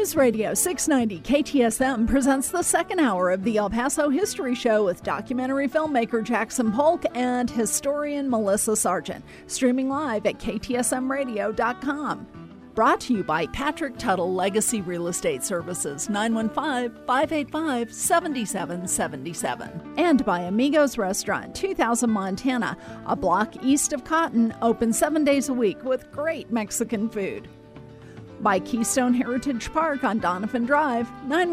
News Radio 690 KTSM presents the second hour of the El Paso History Show with documentary filmmaker Jackson Polk and historian Melissa Sargent, streaming live at ktsmradio.com. Brought to you by Patrick Tuttle Legacy Real Estate Services, 915-585-7777. And by Amigos Restaurant, 2000 Montana, a block east of Cotton, open 7 days a week with great Mexican food. By Keystone Heritage Park on Donovan Drive,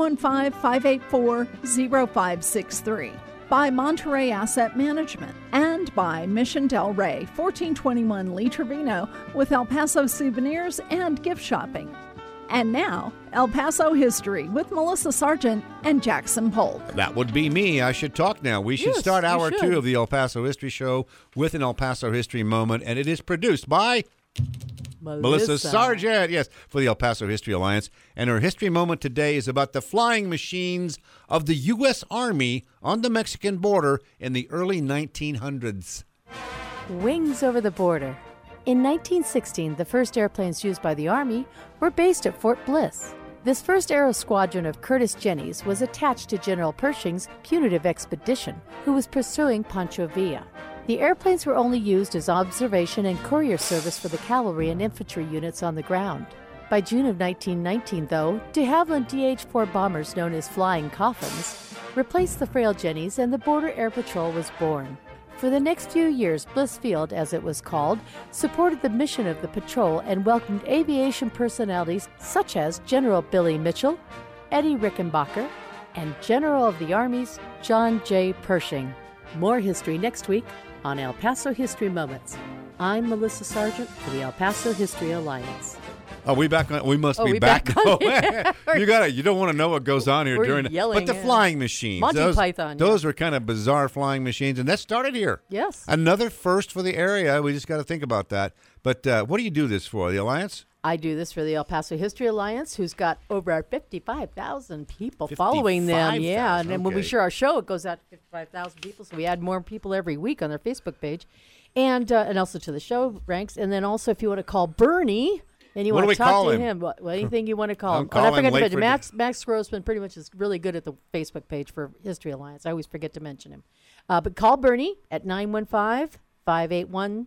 915-584-0563. By Monterey Asset Management. And by Mission Del Rey, 1421 Lee Trevino, with El Paso souvenirs and gift shopping. And now, El Paso History with Melissa Sargent and Jackson Polk. That would be me. I should talk now. We should start hour 2 of the El Paso History Show with an El Paso History moment, and it is produced by Melissa Sargent, yes, for the El Paso History Alliance. And her history moment today is about the flying machines of the U.S. Army on the Mexican border in the early 1900s. Wings over the border. In 1916, the first airplanes used by the Army were based at Fort Bliss. This first aero squadron of Curtis Jennings was attached to General Pershing's punitive expedition, who was pursuing Pancho Villa. The airplanes were only used as observation and courier service for the cavalry and infantry units on the ground. By June of 1919, though, de Havilland DH-4 bombers known as Flying Coffins replaced the frail Jennies, and the Border Air Patrol was born. For the next few years, Bliss Field, as it was called, supported the mission of the patrol and welcomed aviation personalities such as General Billy Mitchell, Eddie Rickenbacker, and General of the Armies John J. Pershing. More history next week on El Paso History Moments. I'm Melissa Sargent for the El Paso History Alliance. Are we back on? We must be back. You got it. You don't want to know what goes on here during but the flying machines. Monty Python. Those were kind of bizarre flying machines, and that started here. Yes. Another first for the area. We just got to think about that. But what do you do this for? The Alliance? I do this for the El Paso History Alliance, who's got over 55,000 people following them. Yeah, and then when we share our show, it goes out to 55,000 people, so we add more people every week on their Facebook page. And also to the show ranks. And then also if you want to call Bernie and you want to talk to him, anything you want to call him. And I forgot to mention, Max Grossman pretty much is really good at the Facebook page for History Alliance. I always forget to mention him. But call Bernie at 915-581-7920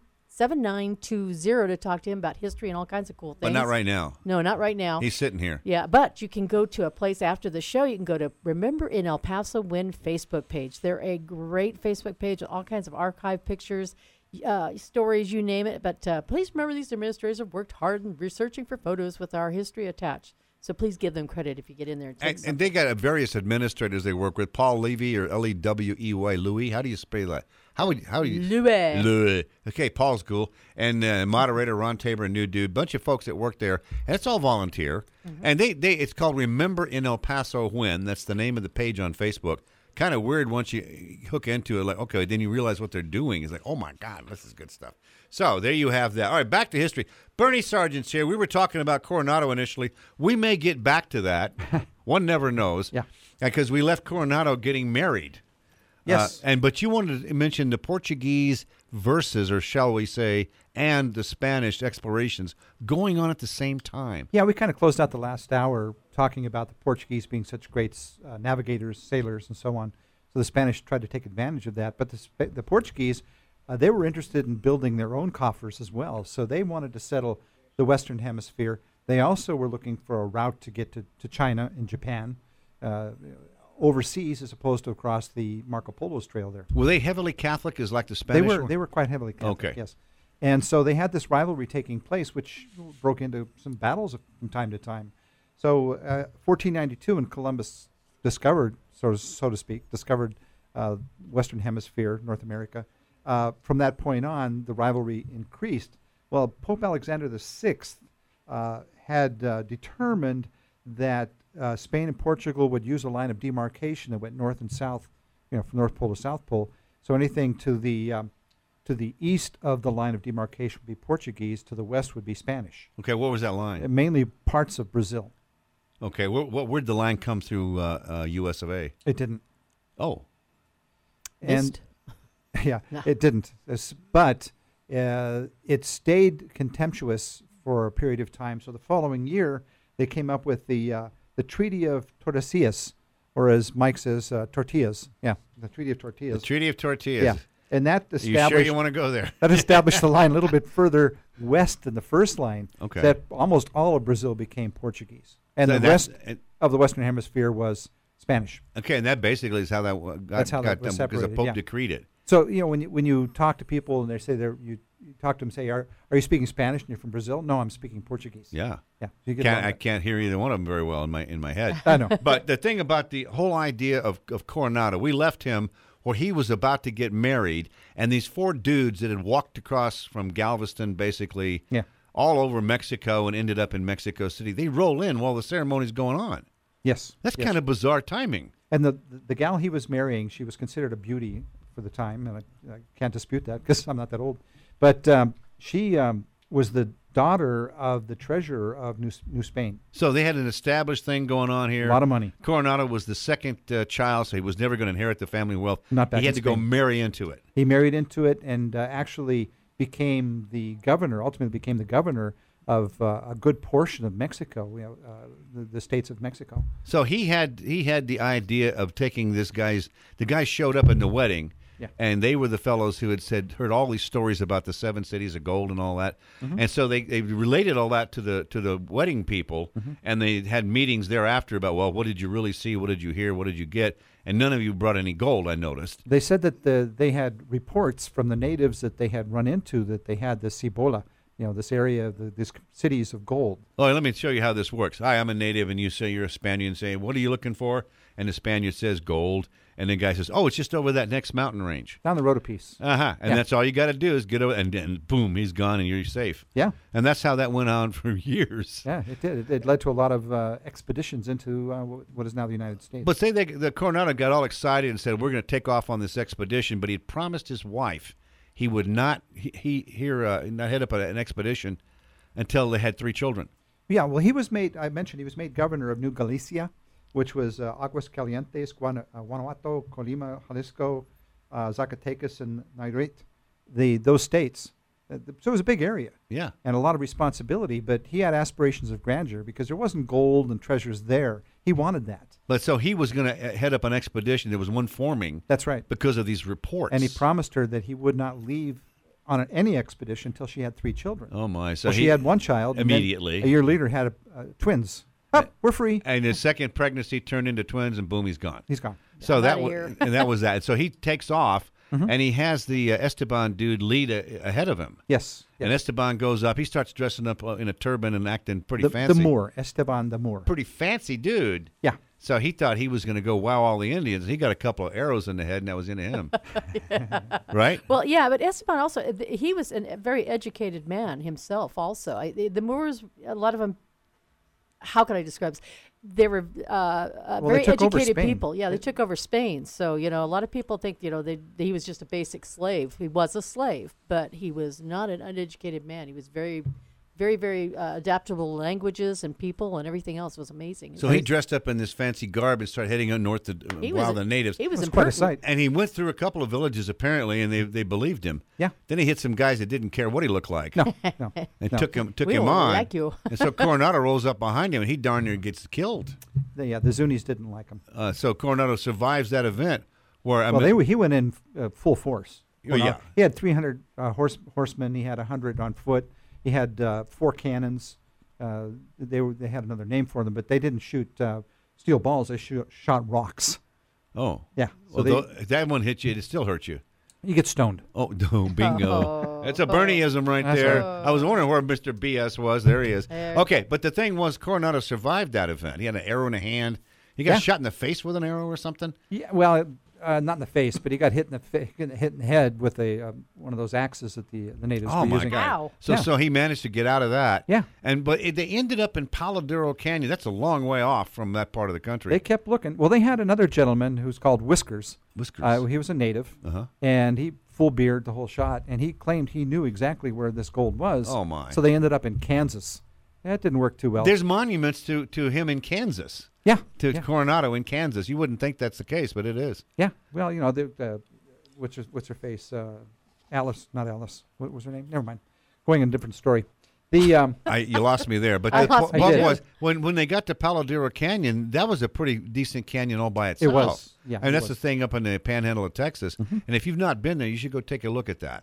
to talk to him about history and all kinds of cool things. But not right now. No, not right now. He's sitting here. Yeah, but you can go to a place after the show. You can go to Remember in El Paso Win Facebook page. They're a great Facebook page with all kinds of archive pictures, stories, you name it. But please remember, these administrators have worked hard in researching for photos with our history attached. So please give them credit if you get in there. And they got various administrators they work with. Paul Levy, or Lewey. Louis, how do you spell that? How do you? Louis. Okay, Paul's cool. And moderator Ron Tabor, a new dude. Bunch of folks that work there. And it's all volunteer. Mm-hmm. And it's called Remember in El Paso When. That's the name of the page on Facebook. Kind of weird once you hook into it. Like, okay, then you realize what they're doing. It's like, oh, my God, this is good stuff. So there you have that. All right, back to history. Bernie Sargent's here. We were talking about Coronado initially. We may get back to that. One never knows. Yeah. Because we left Coronado getting married. Yes. But you wanted to mention the Portuguese verses, or shall we say, and the Spanish explorations going on at the same time. Yeah, we kind of closed out the last hour talking about the Portuguese being such great navigators, sailors, and so on. So the Spanish tried to take advantage of that. But the Portuguese, they were interested in building their own coffers as well. So they wanted to settle the Western Hemisphere. They also were looking for a route to get to China and Japan, overseas as opposed to across the Marco Polo's trail there. Were they heavily Catholic as like the Spanish? They were quite heavily Catholic, okay. Yes. And so they had this rivalry taking place, which broke into some battles from time to time. So 1492, when Columbus discovered, so to speak, Western Hemisphere, North America, from that point on, the rivalry increased. Well, Pope Alexander VI had determined that Spain and Portugal would use a line of demarcation that went north and south, from North Pole to South Pole. So anything to the east of the line of demarcation would be Portuguese, to the west would be Spanish. Okay, what was that line? Mainly parts of Brazil. Okay, where'd the line come through U.S. of A.? It didn't. Oh. And yeah, it didn't. But it stayed contemptuous for a period of time. So the following year, they came up with the Treaty of Tordesillas, or as Mike says, tortillas. Yeah, the Treaty of Tortillas. The Treaty of Tortillas. Yeah, and that Are established. you sure you want to go there? That established the line a little bit further west than the first line. Okay. That almost all of Brazil became Portuguese, and So the rest of the Western Hemisphere was Spanish. Okay, and that basically is how that That's how that got was done, because the separated, Pope yeah. decreed it. So when you talk to people and they say you talk to them, say, are you speaking Spanish and you're from Brazil? No, I'm speaking Portuguese. Yeah. Yeah. You get along I with can't hear either one of them very well in my head. I know. But the thing about the whole idea of Coronado, we left him where he was about to get married, and these 4 dudes that had walked across from Galveston, basically, Yeah. all over Mexico and ended up in Mexico City. They roll in while the ceremony's going on. Yes. That's yes. kind of bizarre timing. And the gal he was marrying, she was considered a beauty for the time, and I can't dispute that because I'm not that old. But she was the daughter of the treasurer of New Spain. So they had an established thing going on here. A lot of money. Coronado was the second child, so he was never going to inherit the family wealth. Not back He had in to go Spain. marry into it. He married into it and actually became the governor, ultimately became the governor of a good portion of Mexico, the states of Mexico. So he had the idea of taking the guys showed up in the wedding, Yeah. and they were the fellows who had heard all these stories about the 7 cities of gold and all that, and so they related all that to the wedding people, and they had meetings thereafter about, well, what did you really see, what did you hear, what did you get, and none of you brought any gold, I noticed. They said that they had reports from the natives that they had run into that they had the Cibola, this area of these cities of gold. Oh, let me show you how this works. Hi, I'm a native, and you say you're a Spaniard, and say, what are you looking for? And the Spaniard says gold, and the guy says, oh, it's just over that next mountain range. Down the road a piece. And Yeah. that's all you got to do is get over, and boom, he's gone, and you're safe. Yeah. And that's how that went on for years. Yeah, it did. It led to a lot of expeditions into what is now the United States. But say the Coronado got all excited and said, we're going to take off on this expedition, but he had promised his wife he would not not head up an expedition until they had 3 children. Yeah, well, I mentioned he was made governor of New Galicia, which was Aguascalientes, Guanajuato, Colima, Jalisco, Zacatecas, and Nayarit, those states. So it was a big area. Yeah. And a lot of responsibility, but he had aspirations of grandeur because there wasn't gold and treasures there. He wanted that. But so he was going to head up an expedition. There was one forming. That's right. Because of these reports. And he promised her that he would not leave on any expedition until she had 3 children. Oh, my. So she had 1 child. Immediately. And then a year later had twins. We're free. And his second pregnancy turned into twins, and boom, he's gone. He's gone. So that was that. So he takes off, and he has the Esteban dude lead ahead of him. Yes. And Esteban goes up. He starts dressing up in a turban and acting pretty fancy. The Moor, Esteban the Moor. Pretty fancy dude. Yeah. So he thought he was going to go wow all the Indians. He got a couple of arrows in the head, and that was into him. Right? Well, yeah, but Esteban also, he was a very educated man himself also. The Moors, a lot of them, how can I describe this? They were very educated people. Yeah, they took over Spain. So, a lot of people think, he was just a basic slave. He was a slave, but he was not an uneducated man. He was very, very, very adaptable to languages and people and everything else. It was amazing. So he dressed up in this fancy garb and started heading up north to wow the natives. He was quite a sight. And he went through a couple of villages, apparently, and they believed him. Yeah. Then he hit some guys that didn't care what he looked like. No. And took him We on. don't like you. And so Coronado rolls up behind him, and he darn near gets killed. The Zunis didn't like him. So Coronado survives that event. Where he went in full force. Oh, yeah. He had 300 horsemen. He had 100 on foot. He had 4 cannons. They had another name for them, but they didn't shoot steel balls. They shot rocks. Oh. Yeah. So if that one hit you, it still hurt you. You get stoned. Oh, no, bingo. That's a Bernieism right That's there. right. I was wondering where Mr. BS was. There he is. Okay, but the thing was, Coronado survived that event. He had an arrow in a hand. He got shot in the face with an arrow or something? Yeah, well, not in the face, but he got hit in the head with one of those axes that the natives were using. Wow. So he managed to get out of that. Yeah. But they ended up in Paladero Canyon. That's a long way off from that part of the country. They kept looking. Well, they had another gentleman who's called Whiskers. Whiskers. He was a native, Uh-huh. and he full beard, the whole shot, and he claimed he knew exactly where this gold was. Oh, my. So they ended up in Kansas. That didn't work too well. There's monuments to him in Kansas. Yeah. To Coronado in Kansas. You wouldn't think that's the case, but it is. Yeah. Well, what's her face? Alice, not Alice. What was her name? Never mind. Going in a different story. You lost me there, but the lost me point too. was when they got to Palo Duro Canyon, that was a pretty decent canyon all by itself. It was, yeah. And it that's was. the thing up in the Panhandle of Texas. Mm-hmm. And if you've not been there, you should go take a look at that.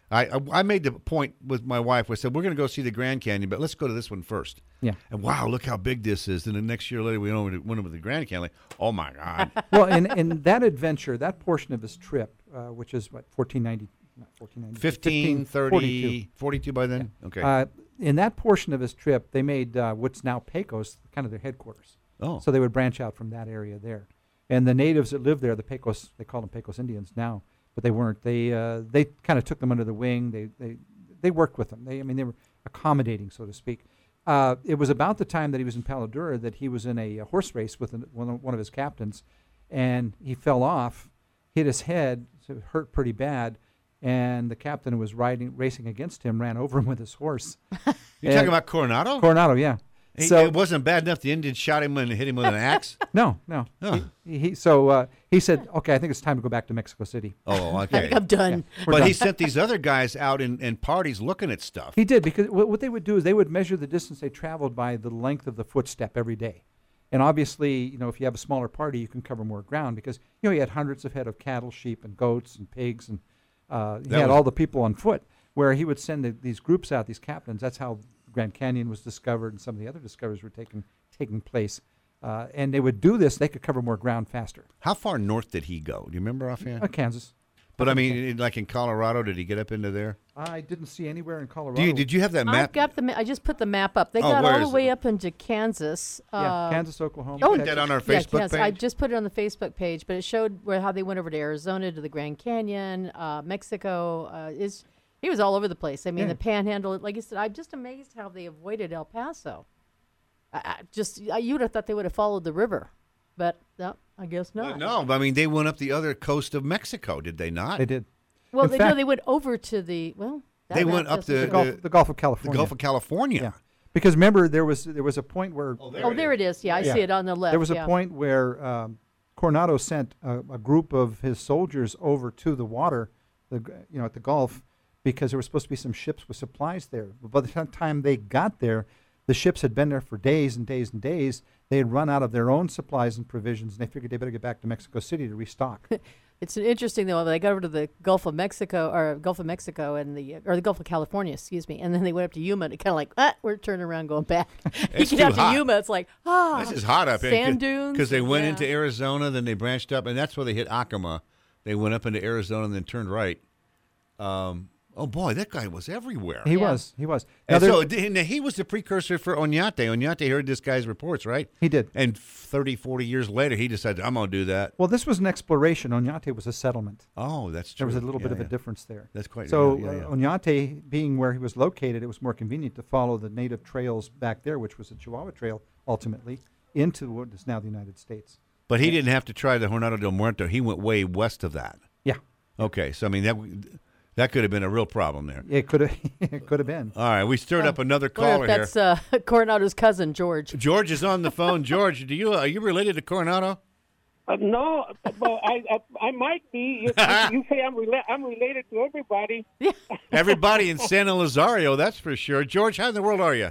I made the point with my wife. We said we're going to go see the Grand Canyon, but let's go to this one first. Yeah. And wow, look how big this is. And the next year later, we went over the Grand Canyon. Oh my God! Well, in that adventure, that portion of his trip, which is what 1490, not 1490, 15, 30, 42. 42 by then. Okay. In that portion of his trip, they made what's now Pecos kind of their headquarters. Oh. So they would branch out from that area there. And the natives that lived there, the Pecos, they call them Pecos Indians now, but they weren't. They kind of took them under the wing. They worked with them. They were accommodating, so to speak. It was about the time that he was in Palo Duro that he was in a horse race with one of his captains, and he fell off, hit his head, so it hurt pretty bad. And the captain who was racing against him ran over him with his horse. You're talking about Coronado? Coronado, yeah. It wasn't bad enough the Indians shot him and hit him with an axe? No. Oh. He said, okay, I think it's time to go back to Mexico City. Oh, I okay. think I'm done. But he sent these other guys out in parties looking at stuff. He did, because what they would do is they would measure the distance they traveled by the length of the footstep every day. And obviously, if you have a smaller party, you can cover more ground because, you had hundreds of head of cattle, sheep, and goats, and pigs, and he had all the people on foot, where he would send these groups out, these captains. That's how Grand Canyon was discovered, and some of the other discoveries were taking place. And they would do this; they could cover more ground faster. How far north did he go? Do you remember offhand? Kansas. But I mean, like in Colorado, did he get up into there? I didn't see anywhere in Colorado. Did you have that map? I've got I just put the map up. They Oh, got where all the is way it? up into Kansas. Kansas, Oklahoma. Put that on our Facebook Kansas. page? I just put it on the Facebook page, but it showed how they went over to Arizona, to the Grand Canyon, Mexico. He was all over the place. I mean, Yeah. the Panhandle. Like you said, I'm just amazed how they avoided El Paso. You would have thought they would have followed the river, but no, I guess not. No, I mean, they went up the other coast of Mexico, did they not? They did. Well, In they fact- went over to the They went up just- The Gulf of the California. Gulf of California. Yeah. Because remember, there was a point where Oh, there it is. Yeah, I see it on the left. there was a yeah. point where Coronado sent a group of his soldiers over to the water, at the Gulf, because there were supposed to be some ships with supplies there. But by the time they got there, the ships had been there for days and days and days. They had run out of their own supplies and provisions, and they figured they better get back to Mexico City to restock. It's interesting though. They got over to the Gulf of Mexico, and the Gulf of California, excuse me, and then they went up to Yuma. And kind of like, we're turning around, going back. It's you get too out hot. to Yuma, it's like, This is hot up here. sand dunes. Because they went yeah. into Arizona, then they branched up, and that's where they hit Acoma. They went up into Arizona and then turned right. Oh, boy, that guy was everywhere. He Yeah. was. Now And there- so he was the precursor for Oñate. Oñate heard this guy's reports, right? He did. And 30, 40 years later, he decided, I'm going to do that. Well, this was an exploration. Oñate was a settlement. Oh, that's true. There was a little bit Yeah, of a yeah. difference there. That's quite So yeah. Oñate, being where he was located, it was more convenient to follow the native trails back there, which was the Chihuahua Trail, ultimately, into what is now the United States. But he didn't have to try the Jornado del Muerto. He went way west of that. Yeah, Okay, so, I mean, that could have been a real problem there. it could have. It could have been. All right, we stirred up another Wonder caller here. if that's Coronado's cousin, George. George is on the phone. George, are you related to Coronado? No, but I might be. You say I'm related to everybody. Everybody in San Elizario, that's for sure. George, how in the world are you?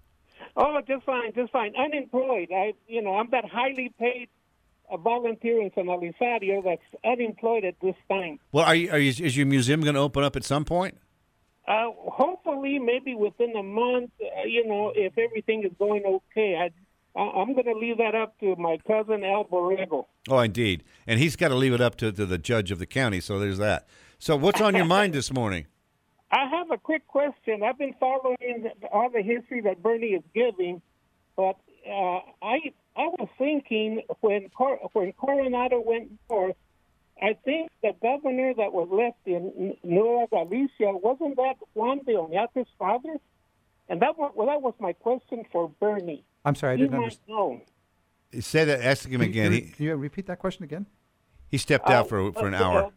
Oh, just fine. Unemployed. I'm that highly paid volunteer in San Elizario that's unemployed at this time. Well, is your museum going to open up at some point? Hopefully, maybe within a month. If everything is going okay. I'm going to leave that up to my cousin Al Borrego. Oh, indeed. And he's got to leave it up to the judge of the county, so there's that. So what's on your mind this morning? I have a quick question. I've been following all the history that Bernie is giving, but I was thinking when Coronado went north, I think the governor that was left in Nueva Galicia, wasn't that Juan de Oñate's father? And that was my question for Bernie. I'm sorry, I He didn't might understand. know. Say that. Ask him again. Can you repeat that question again? He stepped out for an hour.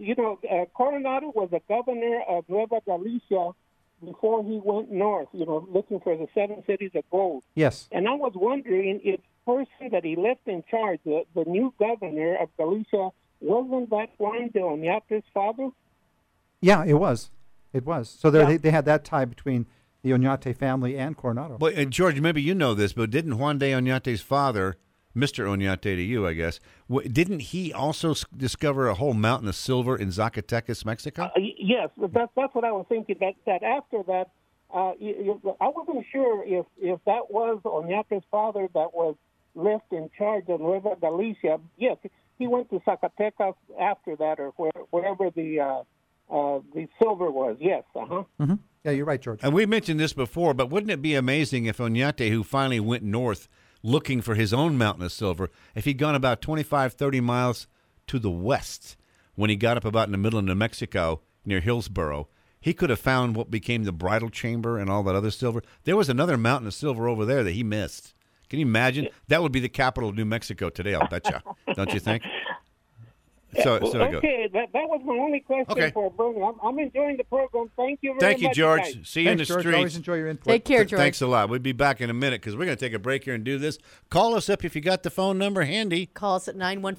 Coronado was the governor of Nueva Galicia before he went north, looking for the 7 cities of gold. Yes. And I was wondering if the person that he left in charge, the new governor of Galicia, wasn't that Juan de Oñate's father? Yeah, it was. It was. So Yeah. they had that tie between the Oñate family and Coronado. Well, and George, maybe you know this, but didn't Juan de Oñate's father, Mr. Oñate to you, I guess, didn't he also discover a whole mountain of silver in Zacatecas, Mexico? Yes, that's what I was thinking. That after that, I wasn't sure if that was Oñate's father that was left in charge of Nueva Galicia. Yes, he went to Zacatecas after that, or wherever the silver was. Yes, Mm-hmm. Yeah, you're right, George. And we mentioned this before, but wouldn't it be amazing if Oñate, who finally went north looking for his own mountain of silver, if he'd gone about 25, 30 miles to the west, when he got up about in the middle of New Mexico near Hillsboro, he could have found what became the bridal chamber and all that other silver. There was another mountain of silver over there that he missed. Can you imagine? That would be the capital of New Mexico today, I'll bet you. Don't you think? So okay, that was my only question for Bernie. I'm enjoying the program. Thank you very much. Thank you, George. Guys. See you in the George. streets. Always enjoy your input. Take care, George. Thanks a lot. We'll be back in a minute because we're going to take a break here and do this. Call us up if you got the phone number handy. Call us at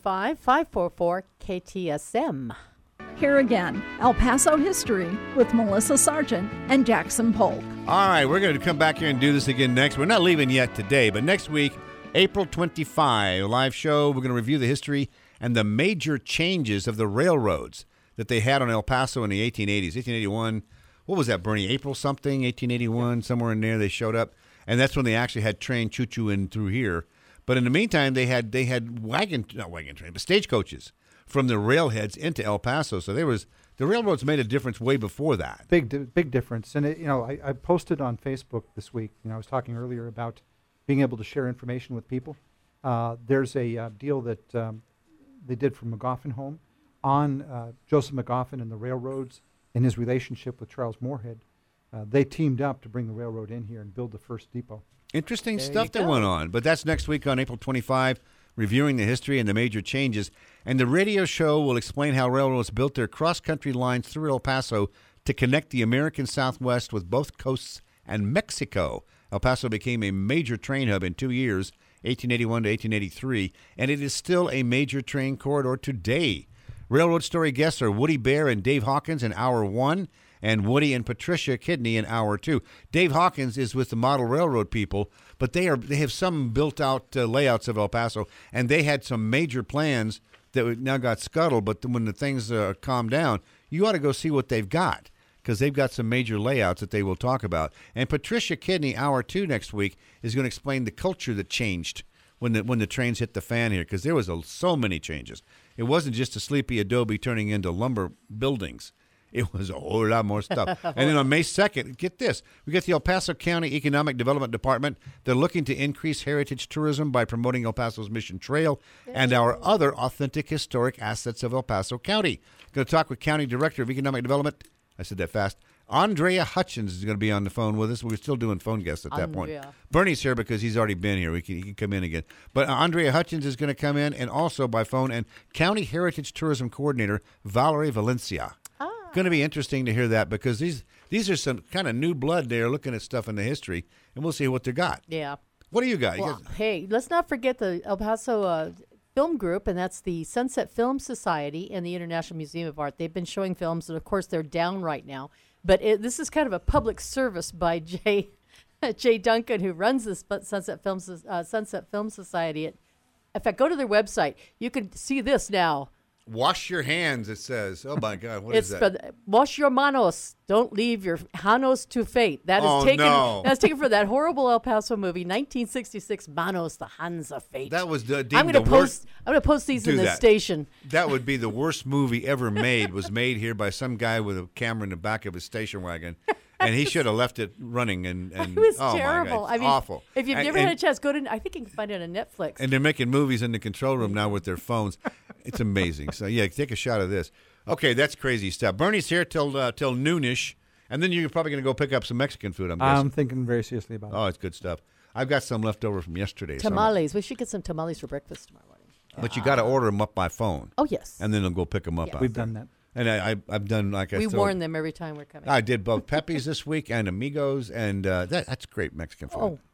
915-544-KTSM. Here again, El Paso History with Melissa Sargent and Jackson Polk. All right, we're going to come back here and do this again next. We're not leaving yet today, but next week, April 25, a live show. We're going to review the history and the major changes of the railroads that they had on El Paso in the 1880s. 1881, what was that, Bernie? April something, 1881, somewhere in there they showed up. And that's when they actually had train choo-choo in through here. But in the meantime, they had stagecoaches from the railheads into El Paso. So the railroads made a difference way before that. Big difference. And I posted on Facebook this week. I was talking earlier about being able to share information with people. There's a deal that they did for McGoffin Home on Joseph McGoffin and the railroads and his relationship with Charles Moorhead. They teamed up to bring the railroad in here and build the first depot. Interesting stuff that went on. But that's next week on April 25, reviewing the history and the major changes. And the radio show will explain how railroads built their cross-country lines through El Paso to connect the American Southwest with both coasts and Mexico. El Paso became a major train hub in 2 years, 1881 to 1883, and it is still a major train corridor today. Railroad Story guests are Woody Bear and Dave Hawkins in Hour 1, and Woody and Patricia Kidney in Hour 2. Dave Hawkins is with the Model Railroad people, but they have some built-out layouts of El Paso, and they had some major plans that now got scuttled, but when the things calm down, you ought to go see what they've got, because they've got some major layouts that they will talk about. And Patricia Kidney, Hour 2 next week, is going to explain the culture that changed when the trains hit the fan here, because there was so many changes. It wasn't just a sleepy adobe turning into lumber buildings. It was a whole lot more stuff. And then on May 2nd, get this, we got the El Paso County Economic Development Department. They're looking to increase heritage tourism by promoting El Paso's Mission Trail and our other authentic historic assets of El Paso County. Going to talk with County Director of Economic Development. I said that fast. Andrea Hutchins is going to be on the phone with us. We're still doing phone guests at that point. Bernie's here because he's already been here. He can come in again. But Andrea Hutchins is going to come in, and also by phone, and County Heritage Tourism Coordinator Valerie Valencia. Going to be interesting to hear that, because these are some kind of new blood there looking at stuff in the history, and we'll see what they got. Yeah. What do you got? Well, hey, let's not forget the El Paso Film Group, and that's the Sunset Film Society and the International Museum of Art. They've been showing films, and of course they're down right now. But this is kind of a public service by Jay Duncan, who runs the Sunset Film Society. In fact, go to their website. You can see this now. Wash your hands, it says. Oh, my God. What is that? Wash your manos. Don't leave your manos to fate. That is That's taken from that horrible El Paso movie, 1966, Manos, the Hands of Fate. That was deemed I'm going to post these in the station. That would be the worst movie ever made, was made here by some guy with a camera in the back of his station wagon. And he should have left it running. And it was terrible. My God, it's awful. If you've never had a chance, go to. I think you can find it on Netflix. And they're making movies in the control room now with their phones. It's amazing. So yeah, take a shot of this. Okay, that's crazy stuff. Bernie's here till noonish, and then you're probably going to go pick up some Mexican food. I'm guessing. I'm thinking very seriously about it. Oh, it's good stuff. I've got some left over from yesterday. Tamales. We should get some tamales for breakfast tomorrow morning. But you got to order them up by phone. Oh yes. And then they'll go pick them up. Yeah. We've done that. And I've done, like I said. We warn them every time we're coming. I did both Pepe's this week and Amigos, and that's great Mexican food. Oh,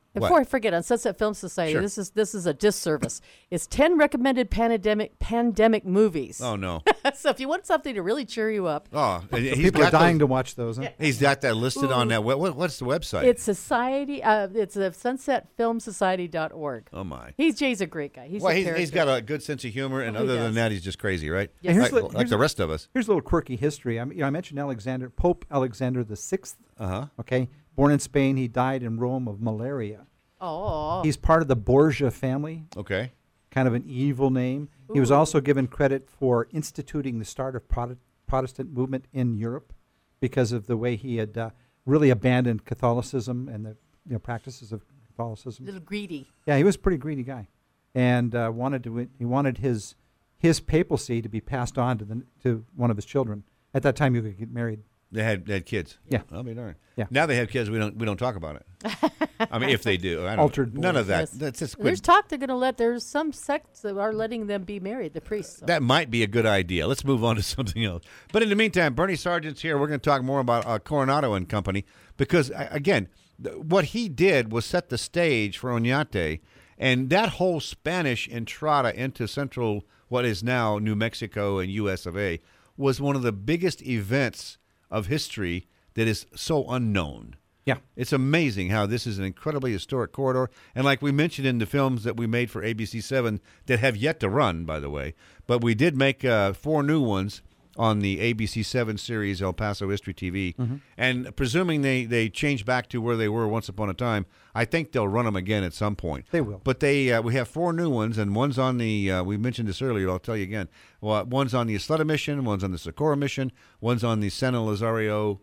Before I forget, on Sunset Film Society, Sure. this is a disservice. It's 10 recommended pandemic movies. Oh, no. So if you want something to really cheer you up, People are dying to watch those. Huh? He's got that listed on that. What's the website? it's society. It's a sunsetfilmsociety.org. Oh my. Jay's a great guy. He's He's got a good sense of humor, and Oh, he other than does. that, he's just crazy, right? Yes. Like the rest of us. Here's a little quirky history. I mentioned Pope Alexander VI. Uh-huh. Okay, born in Spain, he died in Rome of malaria. Oh, He's part of the Borgia family, Okay. kind of an evil name. He was also given credit for instituting the start of Protestant movement in Europe because of the way he had really abandoned Catholicism and the practices of a Catholicism. little greedy. Yeah, he was a pretty greedy guy, and he wanted his papacy to be passed on to one of his children. At that time, you could get married. They had kids. Yeah. I'll be darned. Yeah. Now they have kids. We don't talk about it. I mean, if they do, I don't Altered know. None of that. Yes. That's just There's talk they're going to there's some sects that are letting them be married, the priests. So. That might be a good idea. Let's move on to something else. But in the meantime, Bernie Sargent's here. We're going to talk more about Coronado and Company because, again, what he did was set the stage for Oñate, and that whole Spanish entrada into central, what is now New Mexico and U.S. of A., was one of the biggest events of history that is so unknown. Yeah. It's amazing how this is an incredibly historic corridor. And like we mentioned in the films that we made for ABC7 that have yet to run, by the way, but we did make 4 new ones on the ABC7 series, El Paso History TV. Mm-hmm. And presuming they change back to where they were once upon a time, I think they'll run them again at some point. They will. But we have 4 new ones, and one's on the, we mentioned this earlier, I'll tell you again. Well, one's on the Isleta Mission, one's on the Socorro Mission, one's on the San Lazario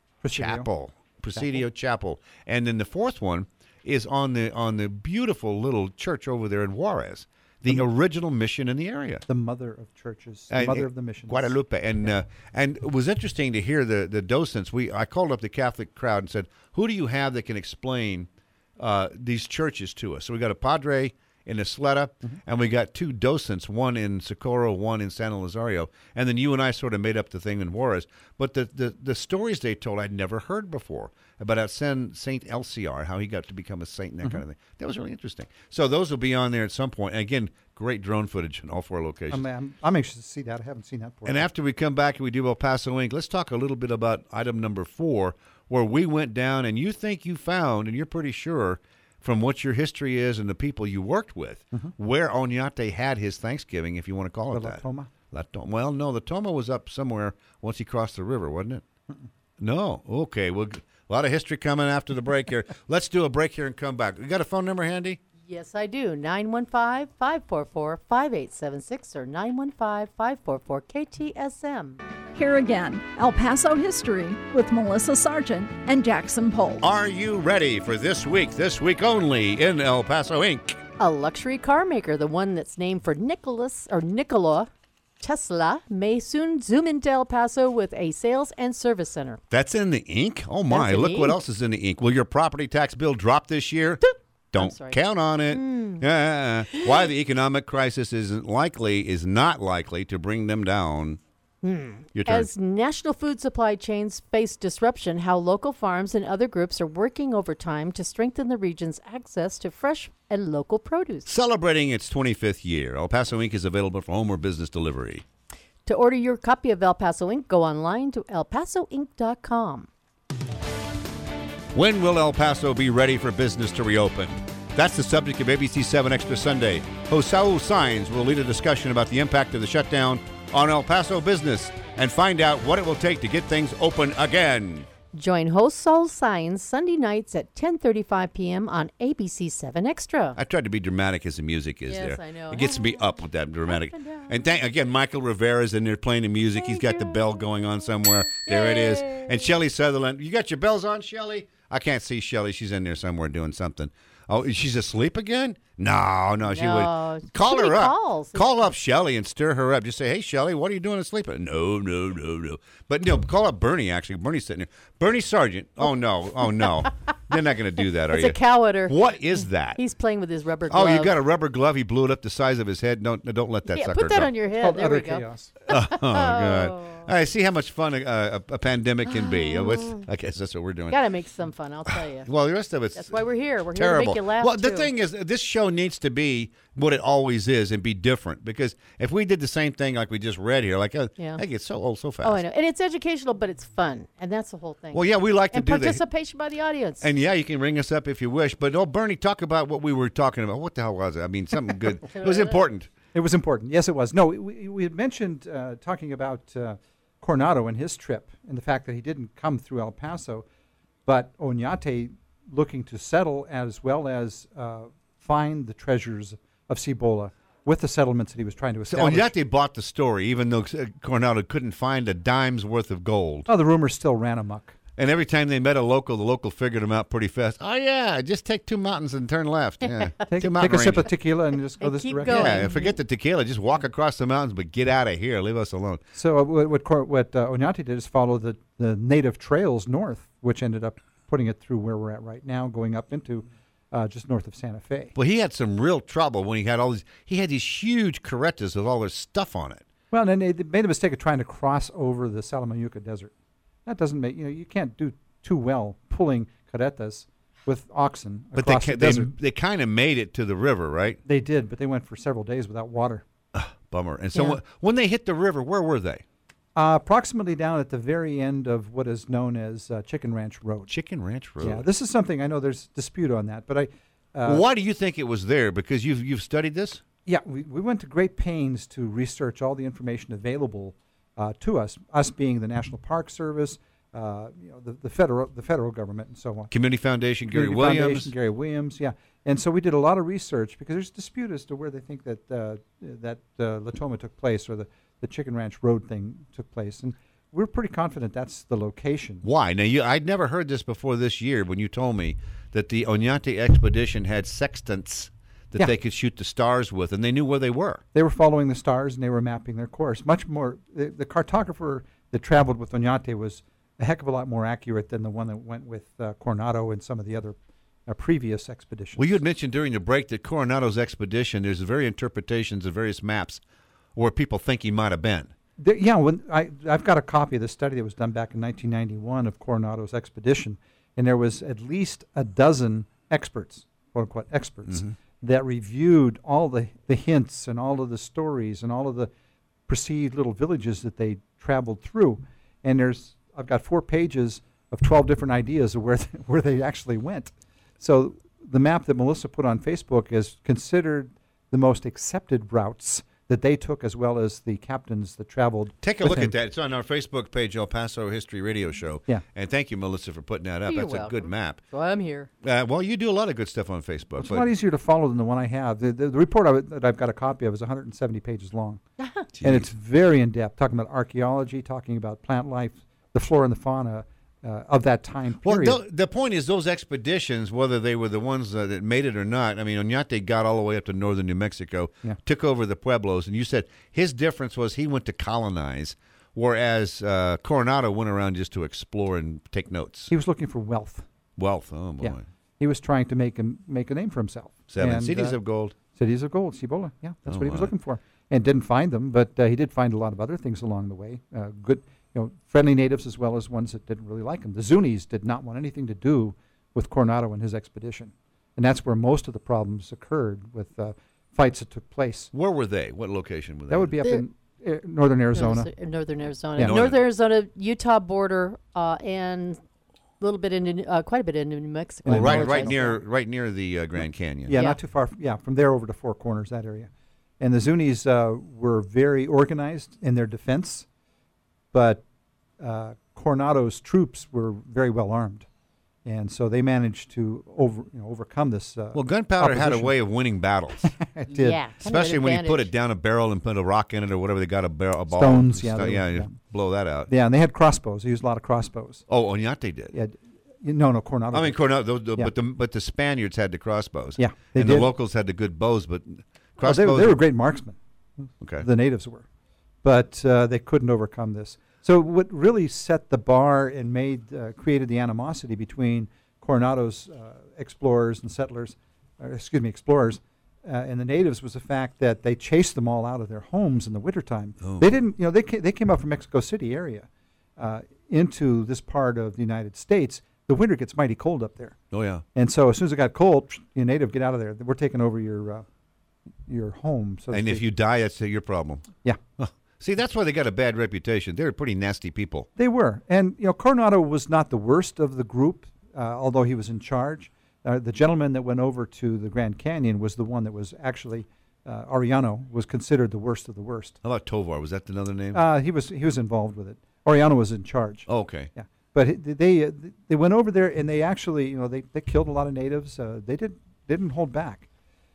Presidio Chapel. And then the 4th one is on the beautiful little church over there in Juarez, the original mission in the area. The mother of churches, the mother of the missions. Guadalupe. And it was interesting to hear the docents. I called up the Catholic crowd and said, who do you have that can explain these churches to us? So we got a padre in Isleta, and we got 2 docents, one in Socorro, one in San Lazario. And then you and I sort of made up the thing in Juarez. But the stories they told I'd never heard before about Saint LCR, how he got to become a saint and that kind of thing. That was really interesting. So those will be on there at some point. And again, great drone footage in all 4 locations. I'm anxious to see that. I haven't seen that before. And after we come back and we do El Paso Inc., let's talk a little bit about item number 4, where we went down and you think you found, and you're pretty sure from what your history is and the people you worked with, where Oñate had his Thanksgiving, if you want to call it that. La Toma? Well, no, the Toma was up somewhere once he crossed the river, wasn't it? No. Okay. Well, a lot of history coming after the break here. Let's do a break here and come back. You got a phone number handy? Yes, I do. 915-544-5876 or 915-544-KTSM. Here again, El Paso History with Melissa Sargent and Jackson Polk. Are you ready for this week only in El Paso Inc.? A luxury car maker, the one that's named for Nikola Tesla, may soon zoom into El Paso with a sales and service center. That's in the ink? Oh, my. That's in Look the what ink. else is in the ink. Will your property tax bill drop this year? Don't count on it. Why the economic crisis is not likely to bring them down. Your turn. As national food supply chains face disruption, how local farms and other groups are working overtime to strengthen the region's access to fresh and local produce. Celebrating its 25th year, El Paso Inc. is available for home or business delivery. To order your copy of El Paso Inc., go online to elpasoinc.com. When will El Paso be ready for business to reopen? That's the subject of ABC 7 Extra Sunday. Host Saul Saenz will lead a discussion about the impact of the shutdown on El Paso business and find out what it will take to get things open again. Join host Saul Saenz Sunday nights at 10:35 p.m. on ABC 7 Extra. I tried to be dramatic as the music is Yes, there. I know. It gets me up with that dramatic. Up and down. And again, Michael Rivera's in there playing the music. He's got the bell going on somewhere. There it is. Yay. And Shelley Sutherland. You got your bells on, Shelley? I can't see Shelley. She's in there somewhere doing something. Oh, she's asleep again? No, she No, would. Call too her many up. calls. Call up Shelley and stir her up. Just say, hey, Shelley, what are you doing asleep? No. But call up Bernie, actually. Bernie's sitting there. Bernie Sargent. Oh, no. They're not going to do that, are It's you? a cow udder. What is that? He's playing with his rubber glove. Oh, you got a rubber glove. He blew it up the size of his head. Don't let that Yeah, sucker put that go. on your head. Called There utter we go. chaos. Oh, God. All right, see how much fun a pandemic can be. I guess that's what we're doing. Got to make some fun, I'll tell you. Well, the rest of it's That's why we're here. We're here terrible. to make you laugh, Well, the too. thing is, this show needs to be what it always is and be different. Because if we did the same thing like we just read here, like, I get so old so fast. Oh, I know. And it's educational, but it's fun. And that's the whole thing. Well, yeah, we like to and do participation by the audience. And yeah, you can ring us up if you wish. But Bernie, talk about what we were talking about. What the hell was it? I mean, something good. It was important. It was important. Yes, it was. No, we had mentioned talking about Coronado and his trip and the fact that he didn't come through El Paso, but Oñate looking to settle as well as find the treasures of Cibola with the settlements that he was trying to establish. Oñate bought the story, even though Coronado couldn't find a dime's worth of gold. Oh, the rumors still ran amok. And every time they met a local, the local figured them out pretty fast. Oh, yeah, just take 2 mountains and turn left. Yeah. Take Two a mountain sip of ranges. tequila and just go And this keep direction. going. Yeah, forget the tequila. Just walk across the mountains, but get out of here. Leave us alone. So what Oñate did is follow the native trails north, which ended up putting it through where we're at right now, going up into just north of Santa Fe. Well, he had some real trouble when he had all these. He had these huge carretas with all this stuff on it. Well, and then they made the mistake of trying to cross over the Salamanca Desert. That doesn't make you can't do too well pulling carretas with oxen But across the desert. they kind of made it to the river, right? They did, but they went for several days without water. Bummer. And so Yeah. when they hit the river, where were they? Approximately down at the very end of what is known as Chicken Ranch Road. Chicken Ranch Road. Yeah, this is something I know there's dispute on that, but Well, why do you think it was there? Because you've studied this? Yeah, we went to great pains to research all the information available to us being the National Park Service, the federal government, and so on. Community Foundation, Gary Community Williams. Foundation, Gary Williams, yeah. And so we did a lot of research because there's dispute as to where they think that Latoma took place or the Chicken Ranch Road thing took place. And we're pretty confident that's the location. Why? Now, I'd never heard this before this year when you told me that the Oñate expedition had sextants that Yeah. they could shoot the stars with, and they knew where they were. They were following the stars and they were mapping their course. Much more, the cartographer that traveled with Oñate was a heck of a lot more accurate than the one that went with Coronado and some of the other previous expeditions. Well, you had mentioned during the break that Coronado's expedition, there's various interpretations of various maps where people think he might have been. When I've got a copy of the study that was done back in 1991 of Coronado's expedition, and there was at least a dozen experts, quote unquote experts, that reviewed all the hints and all of the stories and all of the perceived little villages that they traveled through. And I've got 4 pages of 12 different ideas of where they actually went. So the map that Melissa put on Facebook is considered the most accepted routes that they took, as well as the captains that traveled. Take a with look him. at that. It's on our Facebook page, El Paso History Radio Show. Yeah. And thank you, Melissa, for putting that up. You're That's a good welcome. map. So I'm here. Well, you do a lot of good stuff on Facebook. It's a lot easier to follow than the one I have. The report that I've got a copy of is 170 pages long. And it's very in-depth, talking about archaeology, talking about plant life, the flora and the fauna of that time period. Well, the point is those expeditions, whether they were the ones that made it or not, I mean, Oñate got all the way up to northern New Mexico, Yeah. took over the Pueblos, and you said his difference was he went to colonize, whereas Coronado went around just to explore and take notes. He was looking for wealth. Wealth, oh boy. Yeah. He was trying to make a name for himself. 7 And, cities of gold. Cities of gold, Cibola. Yeah, that's Oh, what he was my. looking for. And didn't find them, but he did find a lot of other things along the way. Good, friendly natives as well as ones that didn't really like him. The Zunis did not want anything to do with Coronado and his expedition. And that's where most of the problems occurred with fights that took place. Where were they? What location were they? That would be up in northern Arizona. Northern Arizona. Yeah. Northern Arizona, Utah border, and quite a bit into New Mexico. Oh, And right, North right near the Grand Canyon. Yeah, Yeah. not too far. From there over to Four Corners, that area. And the Zunis were very organized in their defense, but Coronado's troops were very well armed, and so they managed to overcome this. Well, gunpowder had a opposition. way of winning battles, It did. Yeah, kind of an especially when you put it advantage. down a barrel and put a rock in it or whatever. They got a ball. Stones, yeah, yeah, yeah. blow that out. Yeah, and they had crossbows. They used a lot of crossbows. Oh, Oñate did. Yeah, no, Coronado. I mean, did. Coronado, Yeah. but the Spaniards had the crossbows. Yeah, they and did. the locals had the good bows, but Oh, crossbows. they were great marksmen. Okay. The natives were, but they couldn't overcome this. So what really set the bar and created the animosity between Coronado's explorers and settlers, explorers, and the natives was the fact that they chased them all out of their homes in the wintertime. Oh. They didn't, they came up from Mexico City area into this part of the United States the winter gets mighty cold up there. Oh, yeah. And so as soon as it got cold, you native, get out of there. We're taking over your home. So and if you die, that's your problem. Yeah. See, that's why they got a bad reputation. They're pretty nasty people. They were. And, Coronado was not the worst of the group, although he was in charge. The gentleman that went over to the Grand Canyon was the one that was actually, Arellano was considered the worst of the worst. How about Tovar? Was that another name? He was involved with it. Arellano was in charge. Oh, okay. Yeah. But they went over there and they actually, they killed a lot of natives. They didn't hold back.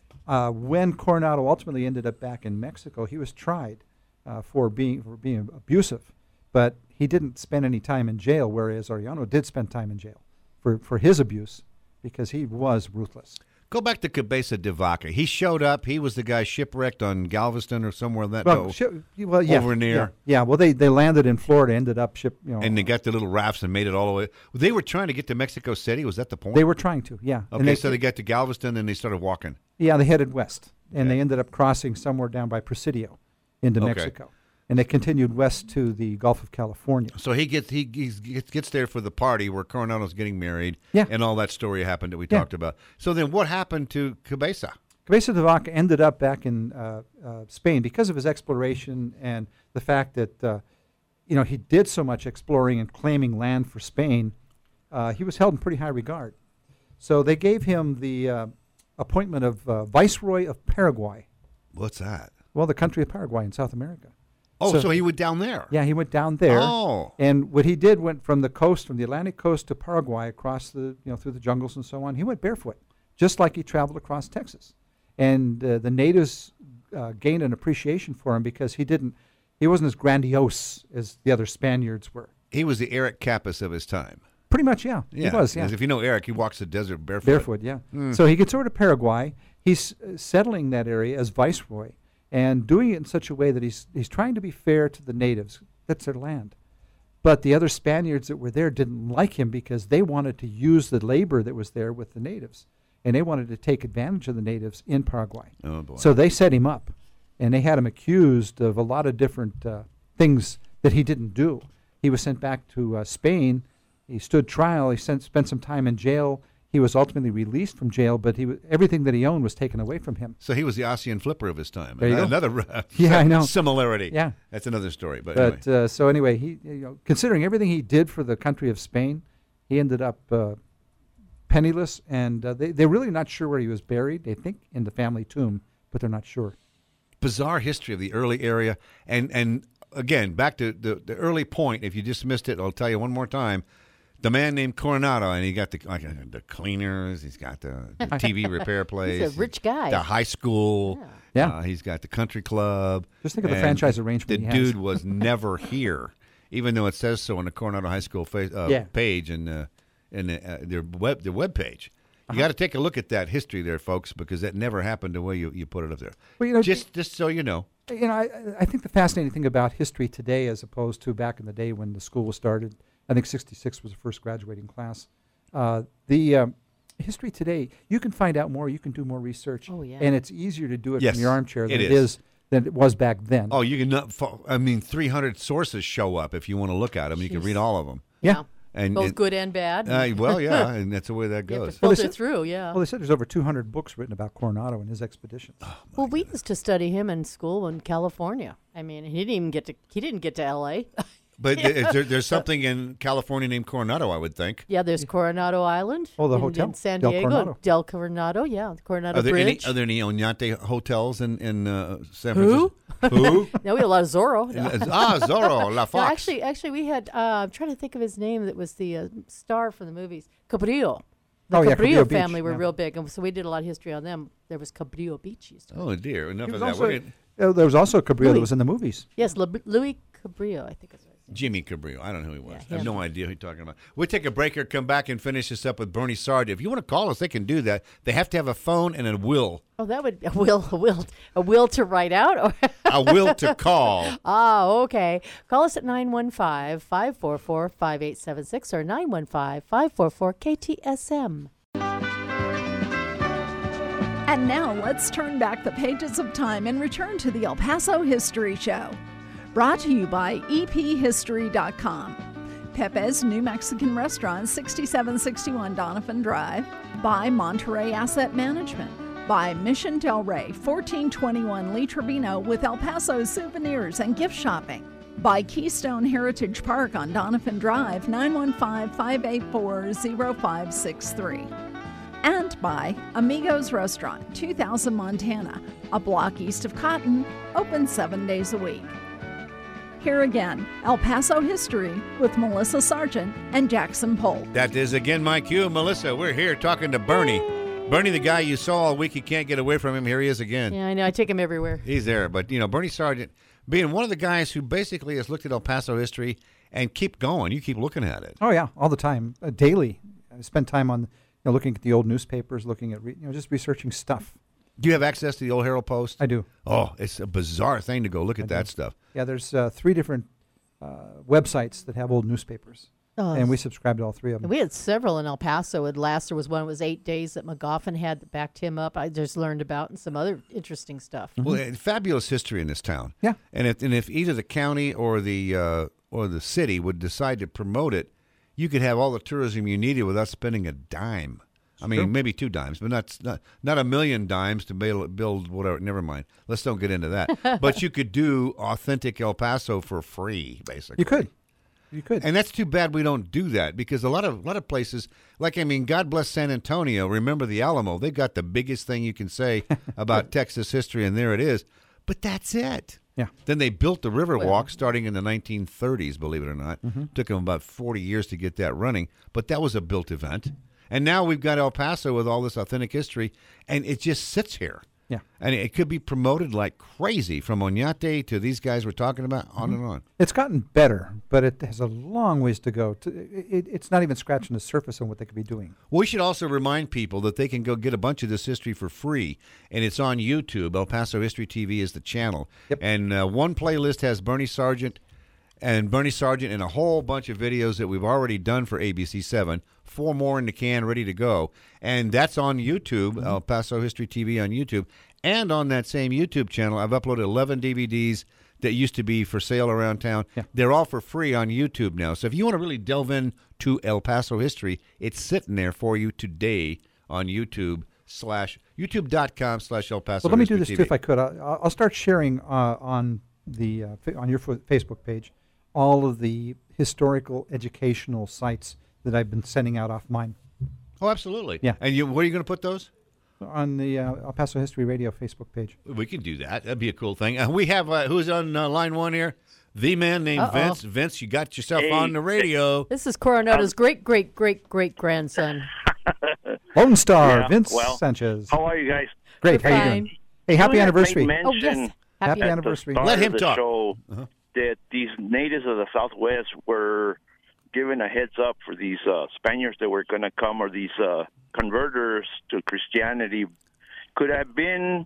When Coronado ultimately ended up back in Mexico, he was tried for being abusive, but he didn't spend any time in jail, whereas Arellano did spend time in jail for his abuse because he was ruthless. Go back to Cabeza de Vaca. He showed up. He was the guy shipwrecked on Galveston or somewhere in that over near. Yeah. Well, they landed in Florida, ended up and they got the little rafts and made it all the way. They were trying to get to Mexico City. Was that the point? They were trying to, yeah. Okay, so they got to Galveston and they started walking. Yeah, they headed west, and they ended up crossing somewhere down by Presidio into Mexico. And they continued west to the Gulf of California. So he gets there for the party where Coronado's getting married, and all that story happened that we talked about. So then what happened to Cabeza? Cabeza de Vaca ended up back in Spain because of his exploration and the fact that he did so much exploring and claiming land for Spain. He was held in pretty high regard. So they gave him the appointment of Viceroy of Paraguay. What's that? Well, the country of Paraguay in South America. Oh, so he went down there. Yeah, he went down there. Oh. And what he did went from the Atlantic coast to Paraguay, across through the jungles and so on. He went barefoot, just like he traveled across Texas. And the natives gained an appreciation for him because he wasn't as grandiose as the other Spaniards were. He was the Eric Capus of his time. Pretty much, yeah. He was, yeah. If you know Eric, he walks the desert barefoot. Barefoot, yeah. So he gets over to Paraguay. He's settling that area as viceroy and doing it in such a way that he's trying to be fair to the natives. That's their land. But the other Spaniards that were there didn't like him because they wanted to use the labor that was there with the natives. And they wanted to take advantage of the natives in Paraguay. Oh, boy. So they set him up. And they had him accused of a lot of different things that he didn't do. He was sent back to Spain. He stood trial. He spent some time in jail. He was ultimately released from jail, but everything that he owned was taken away from him. So he was the Ossian Flipper of his time. There you go. Another I know. Similarity. Yeah. That's another story. But anyway. So anyway, he considering everything he did for the country of Spain, he ended up penniless, and they're really not sure where he was buried. They think in the family tomb, but they're not sure. Bizarre history of the early area. And again, back to the early point, if you just missed it, I'll tell you one more time. The man named Coronado, and he got the cleaners. He's got the TV repair place. He's a rich guy. The high school. Yeah. He's got the country club. Just think of the franchise arrangement The dude was never here, even though it says so on the Coronado High School page and their web page. You got to take a look at that history there, folks, because that never happened the way you put it up there. Well, just so you know. I think the fascinating thing about history today, as opposed to back in the day when the school was started, I think 1966 was the first graduating class. The history today, you can find out more, you can do more research, and it's easier to do it from your armchair than it was back then. Oh, you can 300 sources show up if you want to look at them. You can read all of them. Yeah. And both good and bad. Well, yeah, and that's the way that goes. You have to filter through, yeah. Well, they said there's over 200 books written about Coronado and his expeditions. Oh, we used to study him in school in California. I mean, he didn't get to L.A. But there's something in California named Coronado, I would think. Yeah, there's Coronado Island. Oh, the hotel in San Diego. Del Coronado, yeah, the Coronado Bridge. Are there any Oñate hotels in San Who? Francisco? Who? No, we had a lot of Zorro. Zorro, La Fox. No, actually, we had. I'm trying to think of his name. That was the star from the movies, Cabrillo. The Cabrillo family were real big, and so we did a lot of history on them. There was Cabrillo Beach. Oh dear, enough of that. There was also Cabrillo that was in the movies. Yes, Louis Cabrillo, I think is right. Jimmy Cabrillo. I don't know who he was. I have no idea who you're talking about. We'll take a break here, come back and finish this up with Bernie Sardi. If you want to call us, they can do that. They have to have a phone and a will. Oh, that would a will to write out? Or a will to call. Oh, okay. Call us at 915-544-5876 or 915-544-KTSM. And now let's turn back the pages of time and return to the El Paso History Show. Brought to you by EPHistory.com. Pepe's New Mexican Restaurant, 6761 Donovan Drive. By Monterey Asset Management. By Mission Del Rey, 1421 Lee Trevino, with El Paso souvenirs and gift shopping. By Keystone Heritage Park on Donovan Drive, 915-584-0563. And by Amigos Restaurant, 2000 Montana, a block east of Cotton, open 7 days a week. Here again, El Paso History with Melissa Sargent and Jackson Polk. That is again my cue. Melissa, we're here talking to Bernie. Bernie, the guy you saw all week, you can't get away from him. Here he is again. Yeah, I know. I take him everywhere. He's there. But, Bernie Sargent, being one of the guys who basically has looked at El Paso history and keep going. You keep looking at it. Oh, yeah, all the time, daily. I spend time on looking at the old newspapers, looking at, just researching stuff. Do you have access to the Old Herald Post? I do. Oh, it's a bizarre thing to go look at that stuff. Yeah, there's 3 different websites that have old newspapers. And we subscribed to all 3 of them. We had several in El Paso. Last there was one. It was 8 Days that McGoffin had that backed him up. I just learned about and some other interesting stuff. Well, fabulous history in this town. Yeah. And if either the county or the city would decide to promote it, you could have all the tourism you needed without spending a dime. I mean, maybe 2 dimes, but not $1 million dimes to build whatever. Never mind. Let's don't get into that. But you could do authentic El Paso for free, basically. You could. And that's too bad we don't do that, because a lot of places, God bless San Antonio, remember the Alamo. They got the biggest thing you can say about Texas history, and there it is. But that's it. Yeah. Then they built the Riverwalk starting in the 1930s, believe it or not. Took them about 40 years to get that running, but that was a built event. And now we've got El Paso with all this authentic history, and it just sits here. Yeah. And it could be promoted like crazy, from Oñate to these guys we're talking about, on and on. It's gotten better, but it has a long ways to go. It's not even scratching the surface on what they could be doing. We should also remind people that they can go get a bunch of this history for free, and it's on YouTube. El Paso History TV is the channel. Yep. And one playlist has Bernie Sargent and a whole bunch of videos that we've already done for ABC7. 4 more in the can, ready to go. And that's on YouTube, El Paso History TV on YouTube. And on that same YouTube channel, I've uploaded 11 DVDs that used to be for sale around town. Yeah. They're all for free on YouTube now. So if you want to really delve into El Paso history, it's sitting there for you today on YouTube youtube.com/El Paso. Well, let me do this too, if I could. I'll start sharing on your Facebook page all of the historical educational sites that I've been sending out off mine. Oh, absolutely. Yeah. And where are you going to put those? On the El Paso History Radio Facebook page. We can do that. That'd be a cool thing. We have, who's on line 1 here? The man named Vince. Vince, you got yourself on the radio. This is Coronado's great-great-great-great-grandson. Lone Star, Vince Sanchez. How are you guys? Great. How you doing? Hey, happy anniversary. Oh, yes. Happy anniversary. Let him talk. Show that these natives of the Southwest were given a heads up for these Spaniards that were going to come, or these converters to Christianity. Could have been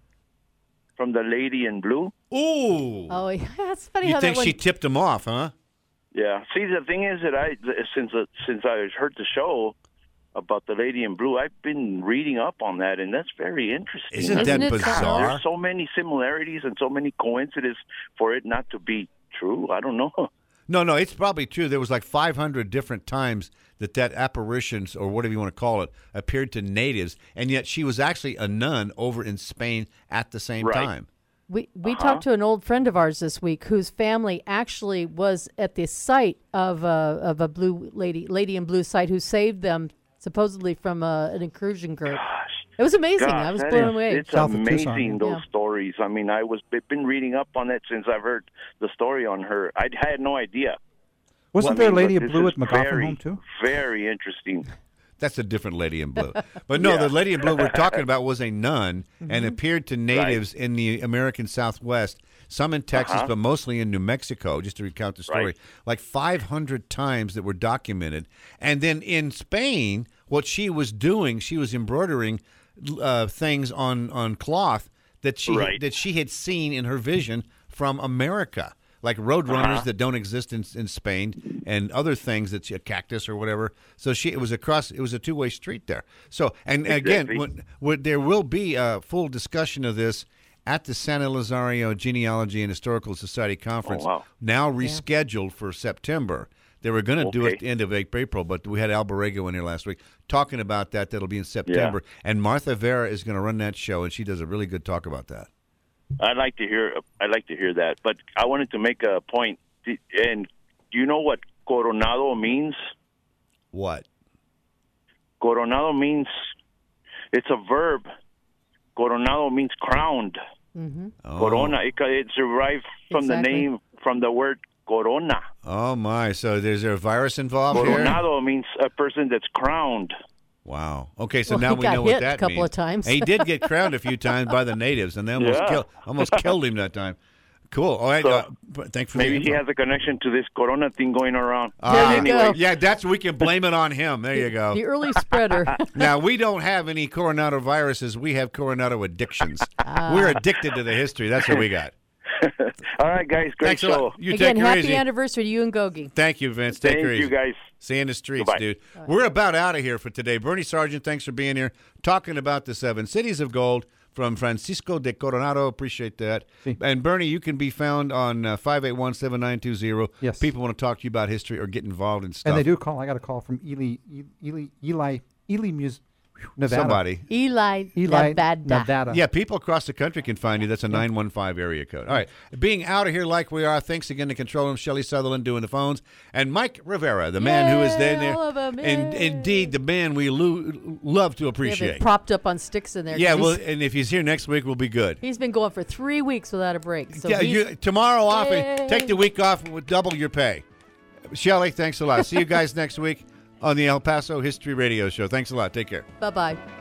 from the Lady in Blue. Ooh. Oh, yeah. That's funny You how think that she tipped him off, huh? Yeah. See, the thing is that since I heard the show about the Lady in Blue, I've been reading up on that, and that's very interesting. Isn't that bizarre? There's so many similarities and so many coincidences for it not to be true. I don't know. No, it's probably true. There was like 500 different times that apparitions, or whatever you want to call it, appeared to natives, and yet she was actually a nun over in Spain at the same time. We talked to an old friend of ours this week whose family actually was at the site of a blue lady in blue site, who saved them supposedly from an incursion group. Gosh. It was amazing. I was blown away. It's amazing, those stories. I mean, I've been reading up on it since I've heard the story on her. I had no idea. Wasn't there a Lady in Blue at McGoffin home, too? Very interesting. That's a different Lady in Blue. But no, the Lady in Blue we're talking about was a nun and appeared to natives in the American Southwest, some in Texas, but mostly in New Mexico, just to recount the story. Like 500 times that were documented. And then in Spain, what she was doing, she was embroidering things on cloth that she had seen in her vision from America, like roadrunners that don't exist in Spain, and other things that's a cactus or whatever. So it was a two-way street there. So, and again, there will be a full discussion of this at the San Elizario Genealogy and Historical Society Conference, now rescheduled for September. They were going to do it at the end of April, but we had Al Borrego in here last week talking about that. That'll be in September. Yeah. And Martha Vera is going to run that show, and she does a really good talk about that. I'd like to hear that. But I wanted to make a point. And do you know what coronado means? What? Coronado means, it's a verb. Coronado means crowned. Mm-hmm. Oh. Corona. It's derived from the name, from the word corona. Oh, my. So is there a virus involved here? Coronado means a person that's crowned. Wow. Okay, so now we know what that means. A couple of times. He did get crowned a few times by the natives, and they almost killed him that time. Cool. All right. So, thanks for maybe the he has a connection to this corona thing going around. There you go. Yeah, we can blame it on him. There you go. The early spreader. Now, we don't have any Coronado viruses. We have Coronado addictions. We're addicted to the history. That's what we got. All right, guys. Great Thanks show. You Again, take her happy easy. anniversary to you and Gogi. Thank you, Vince. Take her easy. Thank you, guys. See you in the streets, Goodbye. dude. We're about out of here for today. Bernie Sargent, thanks for being here, talking about the 7 Cities of Gold from Francisco de Coronado. Appreciate that. Sí. And Bernie, you can be found on 581-7920. Yes. People want to talk to you about history or get involved in stuff. And they do call. I got a call from Ely Nevada. Somebody. Eli, Nevada. Yeah, people across the country can find you. That's a 915 area code. All right. Being out of here like we are, thanks again to Control Room, Shelley Sutherland doing the phones, and Mike Rivera, the man who is there. all of 'em, And indeed, the man we love to appreciate. Propped up on sticks in there. Yeah, well, and if he's here next week, we'll be good. He's been going for 3 weeks without a break. So tomorrow off, and take the week off with double your pay. Shelley, thanks a lot. See you guys next week on the El Paso History Radio Show. Thanks a lot. Take care. Bye-bye.